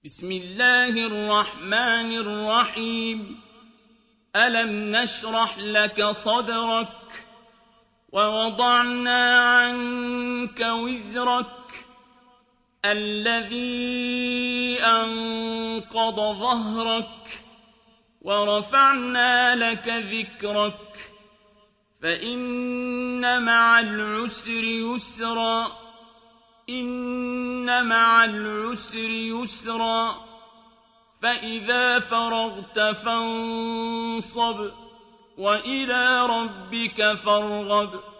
بسم الله الرحمن الرحيم ألم نشرح لك صدرك ووضعنا عنك وزرك الذي أنقض ظهرك ورفعنا لك ذكرك فإن مع العسر يسرا إن مع العسر يسرا فإذا فرغت فانصب وإلى ربك فارغب